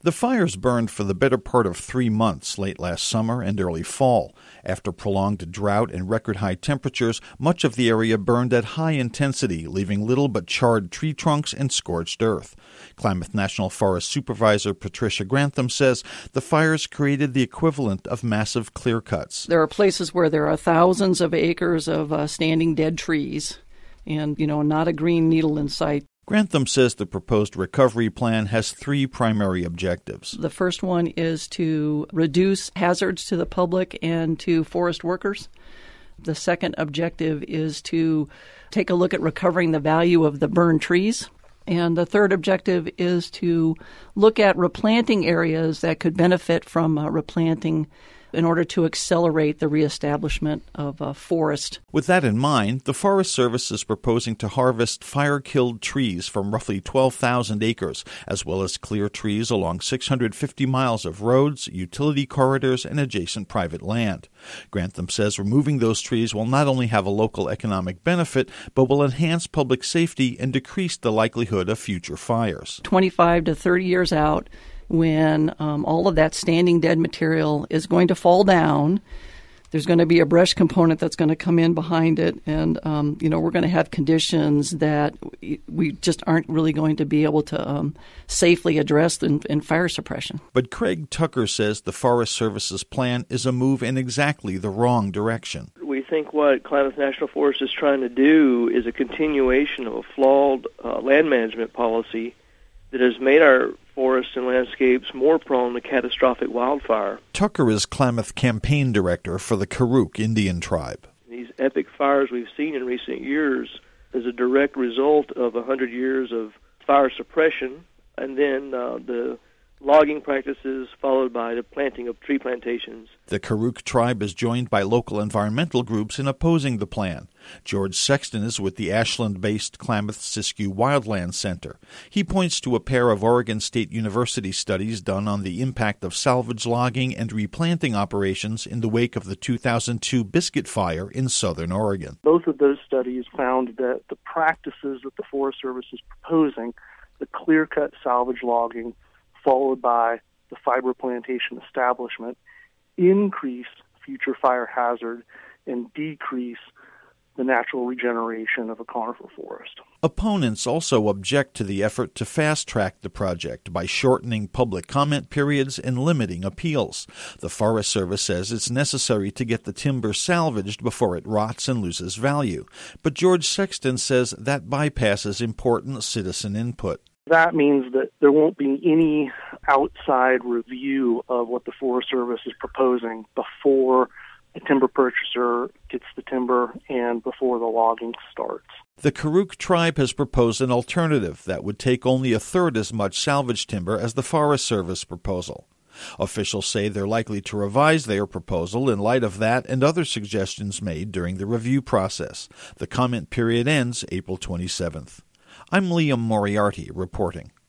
The fires burned for the better part of 3 months late last summer and early fall. After prolonged drought and record-high temperatures, much of the area burned at high intensity, leaving little but charred tree trunks and scorched earth. Klamath National Forest Supervisor Patricia Grantham says the fires created the equivalent of massive clear cuts. There are places where there are thousands of acres of standing dead trees and, not a green needle in sight. Grantham says the proposed recovery plan has 3 primary objectives. The first one is to reduce hazards to the public and to forest workers. The second objective is to take a look at recovering the value of the burned trees. And the third objective is to look at replanting areas that could benefit from replanting in order to accelerate the reestablishment of a forest. With that in mind, the Forest Service is proposing to harvest fire-killed trees from roughly 12,000 acres, as well as clear trees along 650 miles of roads, utility corridors, and adjacent private land. Grantham says removing those trees will not only have a local economic benefit, but will enhance public safety and decrease the likelihood of future fires. 25 to 30 years out, when all of that standing dead material is going to fall down, there's going to be a brush component that's going to come in behind it, and we're going to have conditions that we just aren't really going to be able to safely address in fire suppression. But Craig Tucker says the Forest Service's plan is a move in exactly the wrong direction. We think what Klamath National Forest is trying to do is a continuation of a flawed land management policy that has made our forests and landscapes more prone to catastrophic wildfire. Tucker is Klamath campaign director for the Karuk Indian tribe. These epic fires we've seen in recent years is a direct result of 100 years of fire suppression and then the logging practices followed by the planting of tree plantations. The Karuk tribe is joined by local environmental groups in opposing the plan. George Sexton is with the Ashland-based Klamath-Siskiyou Wildland Center. He points to a pair of Oregon State University studies done on the impact of salvage logging and replanting operations in the wake of the 2002 Biscuit Fire in southern Oregon. Both of those studies found that the practices that the Forest Service is proposing, the clear-cut salvage logging followed by the fiber plantation establishment, increase future fire hazard and decrease the natural regeneration of a conifer forest. Opponents also object to the effort to fast-track the project by shortening public comment periods and limiting appeals. The Forest Service says it's necessary to get the timber salvaged before it rots and loses value. But George Sexton says that bypasses important citizen input. That means that there won't be any outside review of what the Forest Service is proposing before a timber purchaser gets the timber and before the logging starts. The Karuk tribe has proposed an alternative that would take only a third as much salvage timber as the Forest Service proposal. Officials say they're likely to revise their proposal in light of that and other suggestions made during the review process. The comment period ends April 27th. I'm Liam Moriarty reporting.